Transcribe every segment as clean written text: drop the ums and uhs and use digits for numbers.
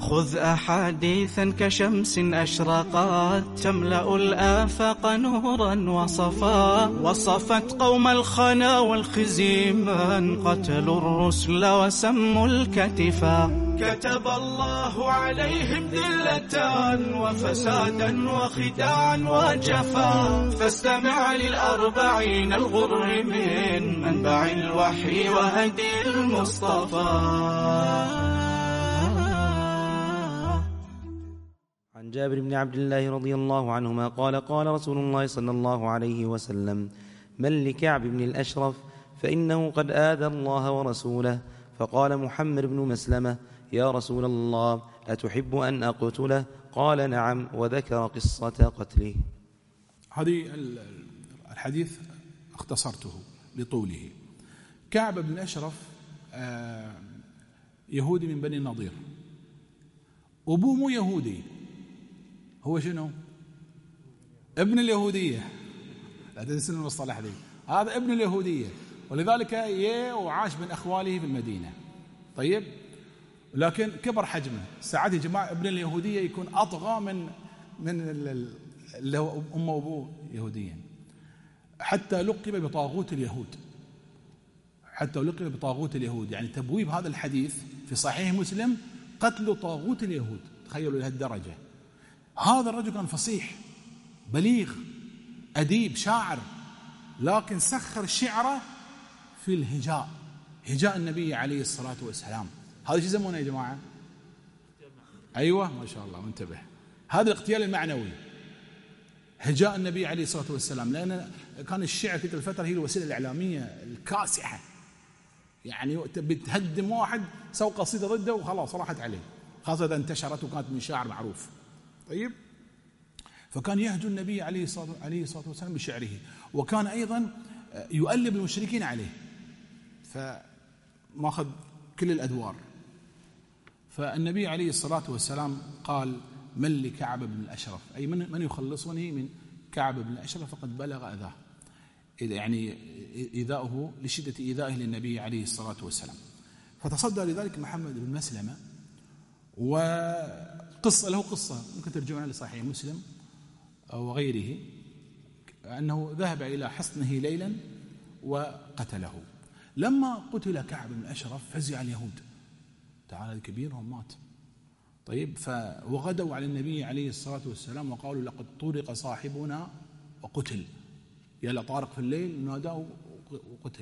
خذ أحاديثا كشمس أشرقت تملأ الآفاق نورا وصفا، وصفت قوم الخنا والخزي من قتلوا الرسل وسموا الكتفا. كتب الله عليهم ذلة وفسادا وخداعا وجفا، فاستمع للأربعين الغر من منبع الوحي وهدي المصطفى. عن جابر بن عبد الله رضي الله عنهما قال قال رسول الله صلى الله عليه وسلم: من لكعب بن الأشرف فإنه قد آذى الله ورسوله. فقال محمد بن مسلمة: يا رسول الله أتحب أن أقتله؟ قال: نعم. وذكر قصة قتله. هذه الحديث اختصرته لطوله. كعب بن الأشرف يهودي من بني النضير، أبوه مو يهودي، هو شنو؟ ابن اليهودية. لا تنسوا المصطلح ذي، هذا ابن اليهودية، ولذلك وعاش من أخواله في المدينة. طيب، لكن كبر حجمه. ساعات يا جماعة ابن اليهودية يكون أطغى من اللي هو أمه وأبوه يهوديين، حتى لقب بطاغوت اليهود، حتى لقب بطاغوت اليهود. يعني تبويب هذا الحديث في صحيح مسلم: قتل طاغوت اليهود. تخيلوا لهالدرجة. هذا الرجل كان فصيح بليغ أديب شاعر، لكن سخر شعره في الهجاء، هجاء النبي عليه الصلاة والسلام. هذا شو يسمونه يا جماعة؟ أيوة ما شاء الله منتبه. هذا الاغتيال المعنوي، هجاء النبي عليه الصلاة والسلام، لأن كان الشعر في تلك الفترة هي الوسيلة الإعلامية الكاسحة. يعني بتهدم واحد سوى قصيدة ضده وخلاص راحت عليه، خاصة إذا انتشرت وكانت من شاعر معروف. طيب، فكان يهجو النبي عليه الصلاة والسلام بشعره، وكان أيضا يؤلب المشركين عليه، فماخذ كل الأدوار. فالنبي عليه الصلاة والسلام قال: من لكعب بن الأشرف، أي من يخلصني من كعب بن الأشرف فقد بلغ أذاه، يعني إيذاؤه لشدة إيذائه للنبي عليه الصلاة والسلام. فتصدى لذلك محمد بن مسلمة، وقصة له قصة ممكن ترجعونها لصحيح مسلم أو غيره، أنه ذهب إلى حصنه ليلا وقتله. لما قتل كعب بن الأشرف فزع اليهود، تعالى الكبير مات. طيب، وغدوا على النبي عليه الصلاة والسلام وقالوا: لقد طرق صاحبنا وقتل. يلا طارق في الليل ناداه وقتل.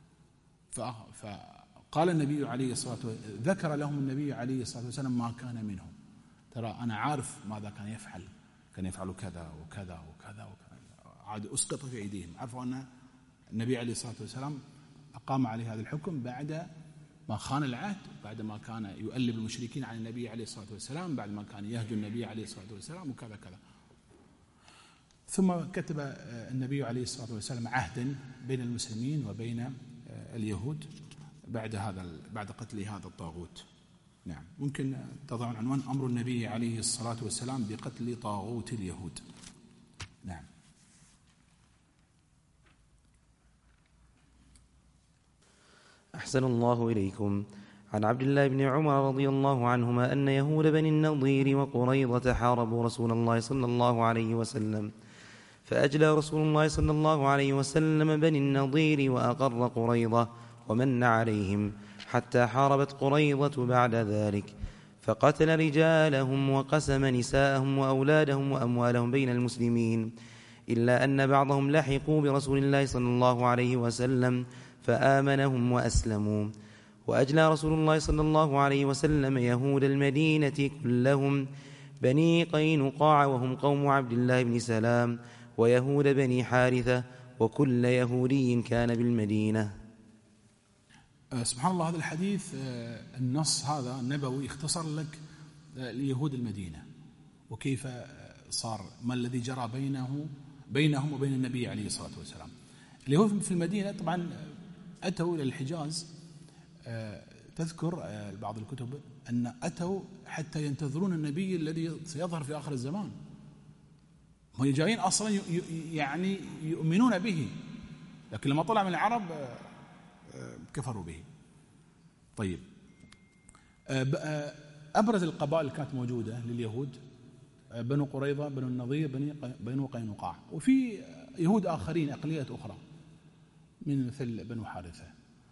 فقال النبي عليه الصلاة والسلام، ذكر لهم النبي عليه الصلاة والسلام ما كان منهم. ترى أنا عارف ماذا كان يفعل، كان يفعل كذا وكذا وكذا وكذا، عاد أسقط في أيديهم. عرفوا أن النبي عليه الصلاة والسلام أقام عليه هذا الحكم بعد ما خان العهد، بعد ما كان يؤلب المشركين عن النبي عليه الصلاة والسلام، بعد ما كان يهجو النبي عليه الصلاة والسلام وكذا كذا. ثم كتب النبي عليه الصلاة والسلام عهدا بين المسلمين وبين اليهود بعد قتل هذا الطاغوت. نعم، ممكن تضعون عنوان: أمر النبي عليه الصلاة والسلام بقتل طاغوت اليهود. نعم. أحسن الله إليكم. عن عبد الله بن عمر رضي الله عنهما أن يهود بني النضير وقريظة حاربوا رسول الله صلى الله عليه وسلم، فأجلى رسول الله صلى الله عليه وسلم بني النضير وأقر قريظة ومن عليهم، حتى حاربت قريظة بعد ذلك، فقتل رجالهم وقسم نساءهم وأولادهم وأموالهم بين المسلمين، إلا أن بعضهم لحقوا برسول الله صلى الله عليه وسلم فآمنهم وأسلموا. وأجلى رسول الله صلى الله عليه وسلم يهود المدينة كلهم، بني قينقاع وهم قوم عبد الله بن سلام، ويهود بني حارثة، وكل يهودي كان بالمدينة. سبحان الله. هذا الحديث النص هذا النبوي اختصر لك ليهود المدينة وكيف صار، ما الذي جرى بينهم وبين النبي عليه الصلاة والسلام. اليهود في المدينة طبعا أتوا إلى الحجاز، تذكر بعض الكتب أن أتوا حتى ينتظرون النبي الذي سيظهر في آخر الزمان. هم جايين أصلا يعني يؤمنون به، لكن لما طلع من العرب كفروا به. طيب، أبرز القبائل اللي كانت موجودة لليهود بنو قريظة، بنو النضير، بنو قينقاع، وفي يهود آخرين أقليات أخرى من مثل بنو حارثة.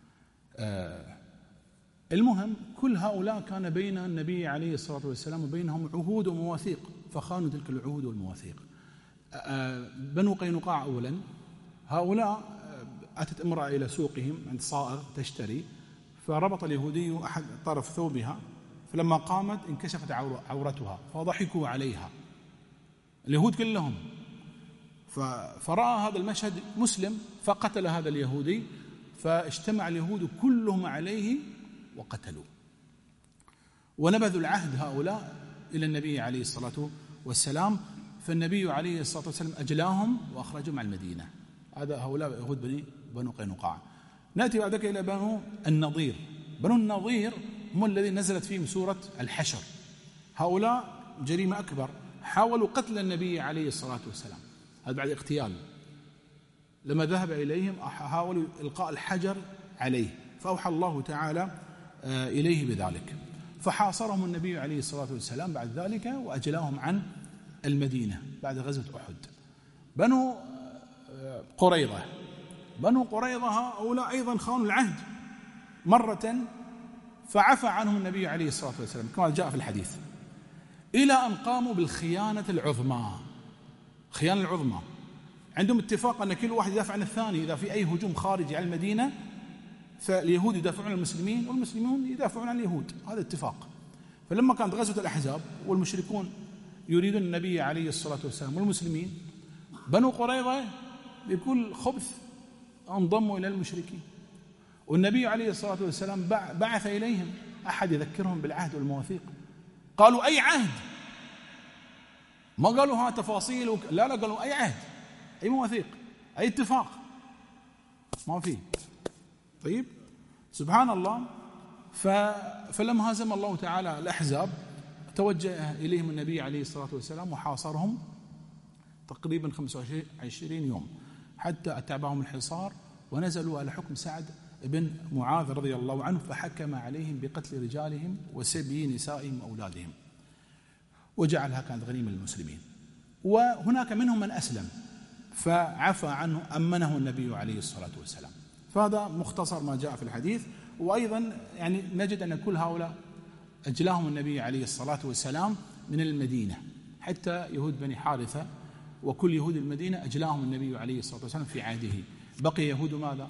المهم كل هؤلاء كان بين النبي عليه الصلاة والسلام وبينهم عهود ومواثيق، فخانوا تلك العهود والمواثيق. بنو قينقاع أولا، هؤلاء أتت امرأة إلى سوقهم عند صائغ تشتري، فربط اليهودي أحد طرف ثوبها، فلما قامت انكشفت عورتها فضحكوا عليها اليهود كلهم، فرأى هذا المشهد مسلم فقتل هذا اليهودي، فاجتمع اليهود كلهم عليه وقتلوا، ونبذوا العهد هؤلاء إلى النبي عليه الصلاة والسلام، فالنبي عليه الصلاة والسلام أجلاهم وأخرجهم على المدينة. هذا هؤلاء يهود بنو قينقاع. نأتي بعد ذلك إلى بنو النضير. بنو النضير هم الذين نزلت فيهم سورة الحشر. هؤلاء جريمة أكبر، حاولوا قتل النبي عليه الصلاة والسلام، هذا بعد اغتيال. لما ذهب إليهم حاولوا إلقاء الحجر عليه، فأوحى الله تعالى إليه بذلك، فحاصرهم النبي عليه الصلاة والسلام بعد ذلك وأجلاهم عن المدينة بعد غزوة أحد. بنو قريظة، بنو قريظة هؤلاء أيضا خانوا العهد مرة، فعفى عنهم النبي عليه الصلاة والسلام كما جاء في الحديث، إلى أن قاموا بالخيانة العظمى. خيانة العظمى عندهم اتفاق أن كل واحد يدافع عن الثاني، إذا في أي هجوم خارجي على المدينة فاليهود يدافعون عن المسلمين والمسلمون يدافعون عن اليهود، هذا اتفاق. فلما كانت غزوة الأحزاب والمشركون يريدون النبي عليه الصلاة والسلام والمسلمين، بنو قريظة بكل خبث انضموا إلى المشركين، والنبي عليه الصلاة والسلام بعث إليهم أحد يذكرهم بالعهد والمواثيق. قالوا أي عهد؟ ما قالوا ها تفاصيل لا قالوا أي عهد، أي مواثيق، أي اتفاق، ما فيه. طيب سبحان الله. فلما هزم الله تعالى الأحزاب توجه إليهم النبي عليه الصلاة والسلام وحاصرهم تقريبا 25 يوم حتى أتعبهم الحصار، ونزلوا على حكم سعد بن معاذ رضي الله عنه، فحكم عليهم بقتل رجالهم وسبي نسائهم وأولادهم، وجعلها كانت غنيمة للمسلمين. وهناك منهم من أسلم فعفى عنه، أمنه النبي عليه الصلاة والسلام. فهذا مختصر ما جاء في الحديث. وأيضا يعني نجد أن كل هؤلاء أجلاهم النبي عليه الصلاة والسلام من المدينة، حتى يهود بني حارثة وكل يهود المدينة أجلاهم النبي عليه الصلاة والسلام في عهده. بقي يهود ماذا؟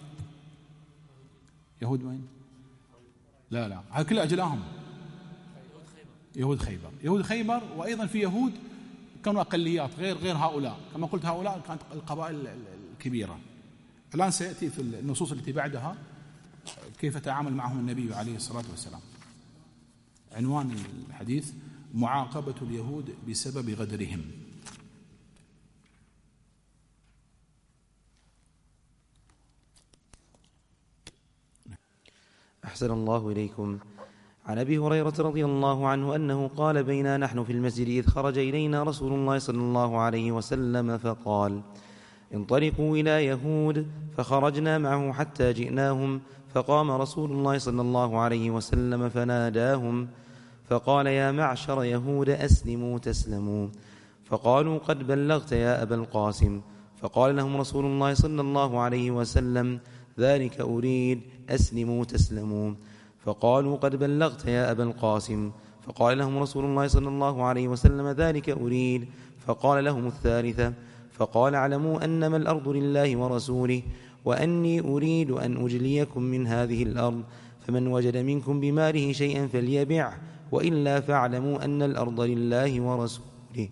يهود مين؟ لا هذا كله أجلاهم يهود خيبر. يهود خيبر، وأيضا في يهود كانوا أقليات غير هؤلاء، كما قلت هؤلاء كانت القبائل الكبيرة. الآن سيأتي في النصوص التي بعدها كيف تعامل معهم النبي عليه الصلاة والسلام. عنوان الحديث: معاقبة اليهود بسبب غدرهم. أحسن الله إليكم. عن أبي هريرة رضي الله عنه أنه قال: بينا نحن في المسجد إذ خرج إلينا رسول الله صلى الله عليه وسلم فقال: انطلقوا إلى يهود، فخرجنا معه حتى جئناهم، فقام رسول الله صلى الله عليه وسلم فناداهم فقال: يا معشر يهود أسلموا تسلموا. فقالوا: قد بلغت يا أبا القاسم. فقال لهم رسول الله صلى الله عليه وسلم: ذلك أريد، أسلموا تسلموا. فقالوا: قد بلغت يا أبا القاسم. فقال لهم رسول الله صلى الله عليه وسلم: ذلك أريد. فقال لهم الثالثة. فقال: اعلموا أنما الأرض لله ورسوله، وأني أريد أن أجليكم من هذه الأرض، فمن وجد منكم بماله شيئا فليبعه، وإلا فاعلموا أن الأرض لله ورسوله.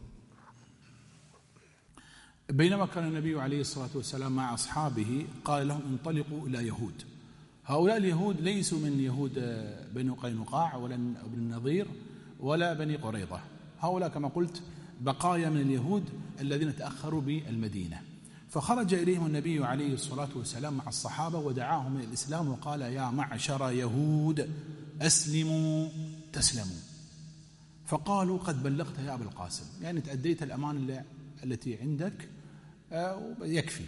بينما كان النبي عليه الصلاة والسلام مع أصحابه قال لهم: انطلقوا إلى يهود. هؤلاء اليهود ليسوا من يهود بني قينقاع ولا بني النضير ولا بني قريظة، هؤلاء كما قلت بقايا من اليهود الذين تأخروا بالمدينة. فخرج إليهم النبي عليه الصلاة والسلام مع الصحابة ودعاهم إلى الإسلام وقال: يا معشر يهود أسلموا تسلموا. فقالوا: قد بلغت يا أبا القاسم، يعني تأديت الأمانة التي عندك يكفي.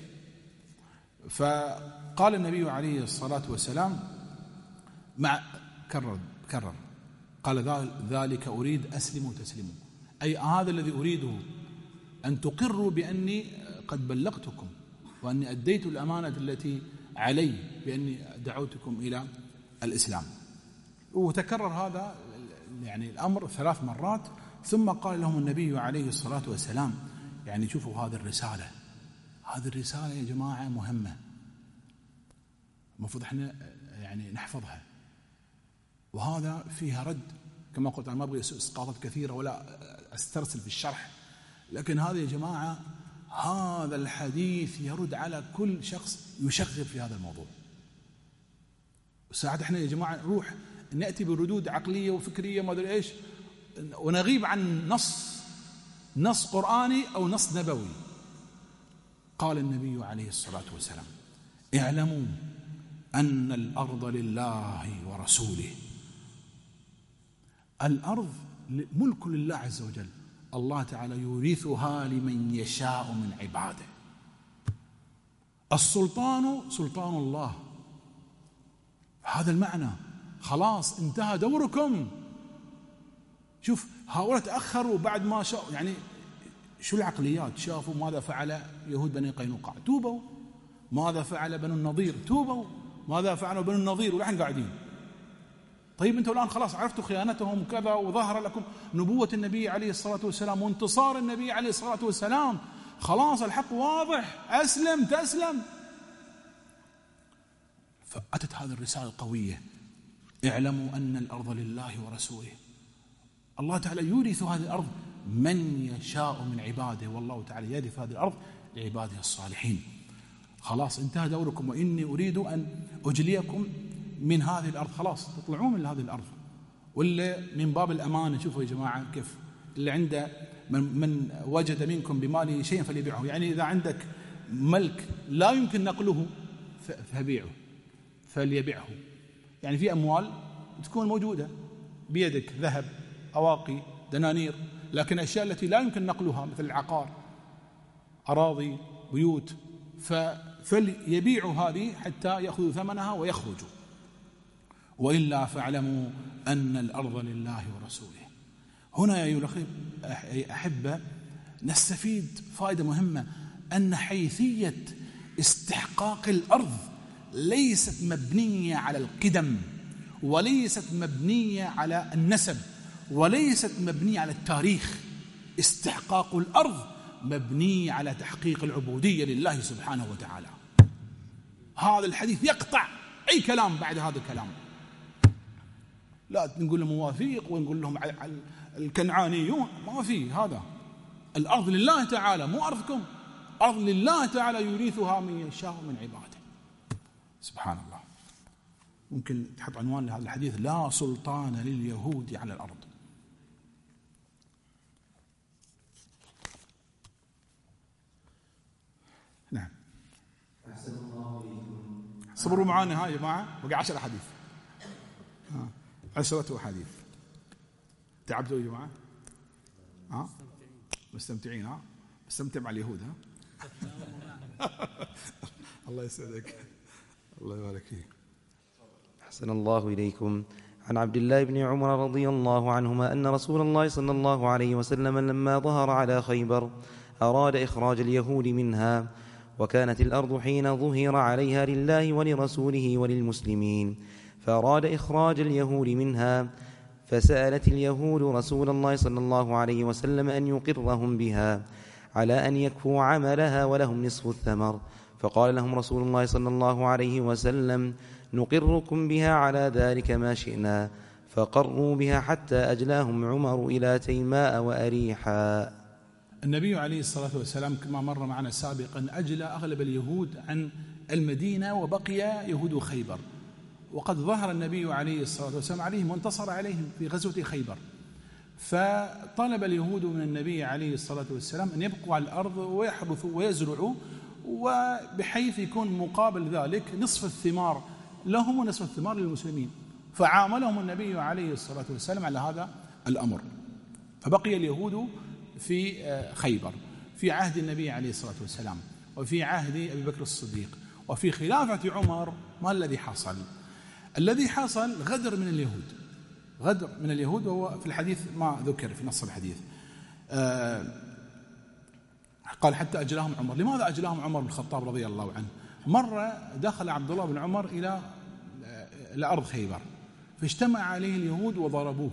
فقال النبي عليه الصلاة والسلام كرر قال ذلك أريد أسلموا تسلموا، أي هذا الذي أريده أن تقروا بأني قد بلغتكم وأني أديت الأمانة التي علي بأني دعوتكم إلى الإسلام. وتكرر هذا يعني الأمر 3 مرات، ثم قال لهم النبي عليه الصلاة والسلام يعني شوفوا هذه الرسالة يا جماعة مهمة، المفروض احنا يعني نحفظها، وهذا فيها رد كما قلت. أنا ما أبغي إسقاطات كثيرة ولا أسترسل في الشرح، لكن هذا يا جماعة هذا الحديث يرد على كل شخص يشغل في هذا الموضوع. وساعات احنا يا جماعة نروح نأتي بردود عقلية وفكرية ما أدري إيش، ونغيب عن نص قرآني أو نص نبوي. قال النبي عليه الصلاة والسلام اعلموا أن الأرض لله ورسوله. الأرض ملك لله عز وجل، الله تعالى يورثها لمن يشاء من عباده. السلطان سلطان الله، هذا المعنى. خلاص انتهى دوركم. شوف هؤلاء تأخروا بعد ما شافوا، يعني شو العقليات، شافوا ماذا فعل يهود بني قينقاع توبوا، ماذا فعل بنو النضير توبوا، ماذا فعلوا بنو النضير ونحن قاعدين. طيب انتوا الآن خلاص عرفتوا خيانتهم كذا، وظهر لكم نبوة النبي عليه الصلاة والسلام وانتصار النبي عليه الصلاة والسلام، خلاص الحق واضح، أسلم تسلم. فأتت هذه الرسالة القوية اعلموا أن الأرض لله ورسوله. الله تعالى يورث هذه الأرض من يشاء من عباده، والله تعالى يرث هذه الأرض لعباده الصالحين. خلاص انتهى دوركم، وإني أريد أن أجليكم من هذه الأرض. خلاص تطلعون من هذه الأرض، ولا من باب الأمانة. شوفوا يا جماعة كيف اللي عنده من وجد منكم بماله شيئا فليبيعه، يعني إذا عندك ملك لا يمكن نقله فبيعه فليبيعه. يعني في أموال تكون موجودة بيدك، ذهب، أواقي، دنانير، لكن الأشياء التي لا يمكن نقلها مثل العقار، أراضي، بيوت، فليبيعوا هذه حتى يأخذوا ثمنها ويخرجوا، وإلا فاعلموا أن الأرض لله ورسوله. هنا يا أيها الأحبة نستفيد فائدة مهمة، أن حيثية استحقاق الأرض ليست مبنية على القدم، وليست مبنية على النسب، وليست مبنية على التاريخ. استحقاق الأرض مبني على تحقيق العبودية لله سبحانه وتعالى. هذا الحديث يقطع أي كلام بعد هذا الكلام. لا نقول لهم موافيق ونقول لهم الكنعانيون، ما في هذا. الأرض لله تعالى، مو أرضكم، أرض لله تعالى يورثها من يشاء من عباده. سبحان الله. ممكن تحط عنوان لهذا الحديث لا سلطان لليهود على الأرض. نعم. صبروا معانا هاي يا جماعة، بقى 10 حديث، 10 أحاديث. تعبتوا يا جماعة؟ مستمتعين؟ مستمتع مع اليهود؟ الله يسعدك، الله يبارك فيك. أحسن الله إليكم. عن عبد الله بن عمر رضي الله عنهما أن رسول الله صلى الله عليه وسلم لما ظهر على خيبر أراد إخراج اليهود منها، وكانت الأرض حين ظهر عليها لله ولرسوله وللمسلمين، فأراد إخراج اليهود منها، فسألت اليهود رسول الله صلى الله عليه وسلم أن يقرهم بها على أن يكفوا عملها ولهم نصف الثمر، فقال لهم رسول الله صلى الله عليه وسلم نقركم بها على ذلك ما شئنا، فقروا بها حتى أجلاهم عمر إلى تيماء وأريحا. النبي عليه الصلاة والسلام كما مر معنا سابقا أجلى أغلب اليهود عن المدينة، وبقي يهود خيبر، وقد ظهر النبي عليه الصلاة والسلام عليهم وانتصر عليهم في غزوة خيبر. فطلب اليهود من النبي عليه الصلاة والسلام أن يبقوا على الأرض ويحرثوا ويزرعوا، وبحيث يكون مقابل ذلك نصف الثمار لهم ونصف الثمار للمسلمين. فعاملهم النبي عليه الصلاة والسلام على هذا الأمر. فبقي اليهود في خيبر في عهد النبي عليه الصلاة والسلام، وفي عهد أبي بكر الصديق، وفي خلافة عمر. ما الذي حصل؟ الذي حصل غدر من اليهود، غدر من اليهود، وهو في الحديث ما ذكر في نص الحديث. قال حتى أجلاهم عمر. لماذا أجلاهم عمر بن الخطاب رضي الله عنه؟ مرة دخل عبد الله بن عمر إلى أرض خيبر، فاجتمع عليه اليهود وضربوه.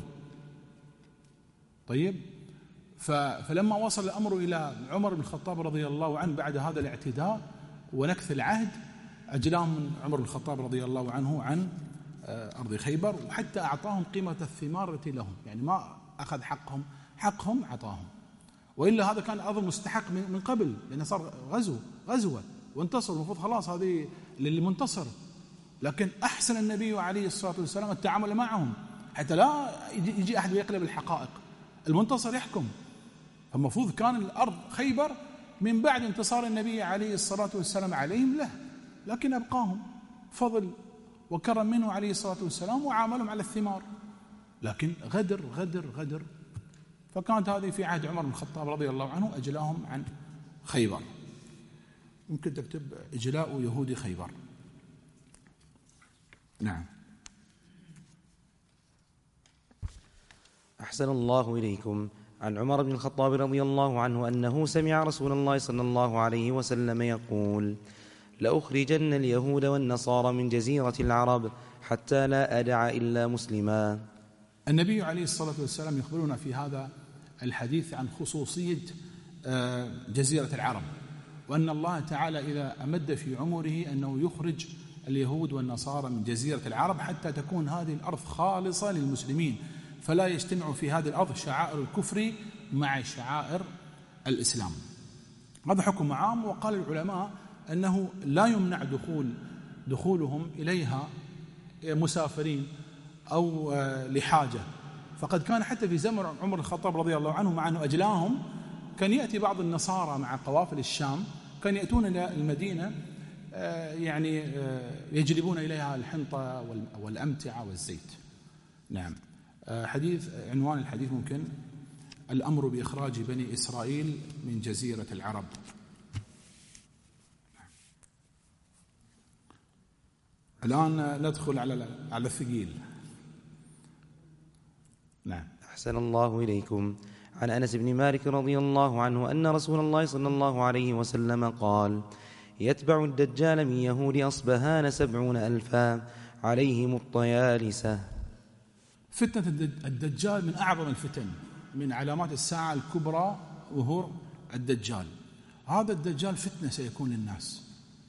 طيب، فلما وصل الأمر إلى عمر بن الخطاب رضي الله عنه بعد هذا الاعتداء ونكث العهد، أجلاهم عمر بن الخطاب رضي الله عنه عن أرض خيبر، وحتى أعطاهم قيمة الثمار التي لهم، يعني ما أخذ حقهم أعطاهم، وإلا هذا كان أظن مستحق من قبل، لأنه صار غزوة وانتصر، المفروض خلاص هذه للمنتصر. لكن أحسن النبي عليه الصلاة والسلام التعامل معهم حتى لا يجي أحد ويقلب الحقائق، المنتصر يحكم. فالمفروض كان الأرض خيبر من بعد انتصار النبي عليه الصلاة والسلام عليهم له، لكن أبقاهم فضل وكرم منه عليه الصلاة والسلام وعاملهم على الثمار، لكن غدر. فكانت هذه في عهد عمر بن الخطاب رضي الله عنه، أجلاهم عن خيبر. ممكن تكتب إجلاء يهودي خيبر. نعم. أحسن الله إليكم. عن عمر بن الخطاب رضي الله عنه أنه سمع رسول الله صلى الله عليه وسلم يقول: لأخرجن اليهود والنصارى من جزيرة العرب حتى لا أدع إلا مسلما. النبي عليه الصلاة والسلام يخبرنا في هذا الحديث عن خصوصية جزيرة العرب، وأن الله تعالى إذا أمد في عمره أنه يخرج اليهود والنصارى من جزيرة العرب حتى تكون هذه الأرض خالصة للمسلمين، فلا يجتمع في هذه الأرض شعائر الكفر مع شعائر الإسلام. هذا حكم عام، وقال العلماء أنه لا يمنع دخولهم إليها مسافرين أو لحاجة، فقد كان حتى في زمن عمر الخطاب رضي الله عنه مع أنه أجلاهم، كان يأتي بعض النصارى مع قوافل الشام، كان يأتون إلى المدينة يعني يجلبون إليها الحنطة والأمتعة والزيت. نعم. حديث عنوان الحديث ممكن الأمر بإخراج بني إسرائيل من جزيرة العرب. الآن ندخل على الثقيل. نعم. أحسن الله إليكم. عن أنس بن مالك رضي الله عنه أن رسول الله صلى الله عليه وسلم قال: يتبع الدجال من يهود أصبهان 70,000 عليهم الطيالسة. فتنة الدجال من أعظم الفتن، من علامات الساعة الكبرى ظهور الدجال. هذا الدجال فتنة سيكون للناس،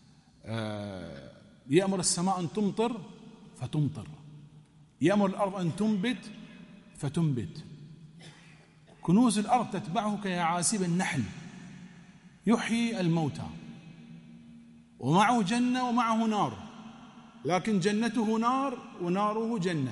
يأمر السماء أن تمطر فتمطر، يأمر الأرض أن تنبت فتنبت، كنوز الأرض تتبعه كيعاسيب النحل، يحيي الموتى، ومعه جنة ومعه نار، لكن جنته نار وناره جنة،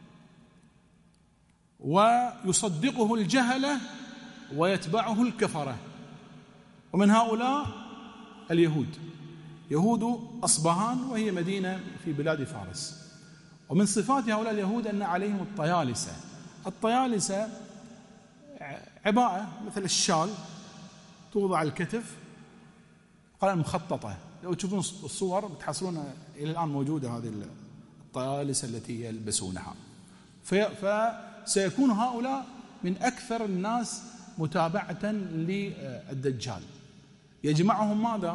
ويصدقه الجهلة ويتبعه الكفرة. ومن هؤلاء اليهود، يهود أصبهان وهي مدينة في بلاد فارس. ومن صفات هؤلاء اليهود أن عليهم الطيالسة. الطيالسة عباءة مثل الشال توضع على الكتف، قال مخططة، لو تشوفون الصور بتحصلون إلى الآن موجودة هذه الطيالسة التي يلبسونها. فسيكون هؤلاء من أكثر الناس متابعة للدجال. يجمعهم ماذا؟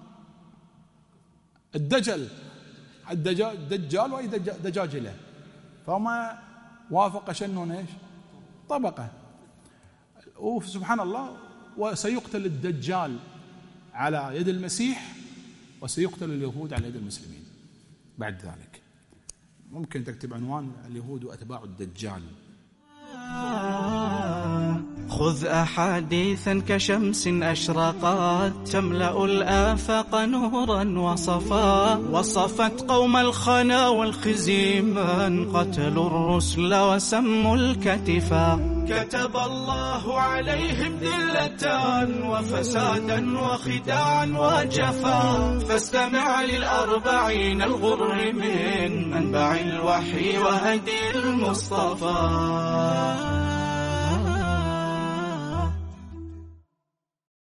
الدجال وأي دجاجلة، فما وافق شنون إيش؟ طبقة. وسبحان الله، وسيقتل الدجال على يد المسيح، وسيقتل اليهود على يد المسلمين بعد ذلك. ممكن تكتب عنوان اليهود وأتباع الدجال. خذ أحاديثا كشمس أشرقت تملأ الآفاق نورا وصفا، وصفت قوم الخنا والخزي من قتلوا الرسل وسموا الكتفا. كتب الله عليهم ذلة وفسادا وخداعا وجفا، فاستمع للأربعين الغر من منبع الوحي وهدي المصطفى.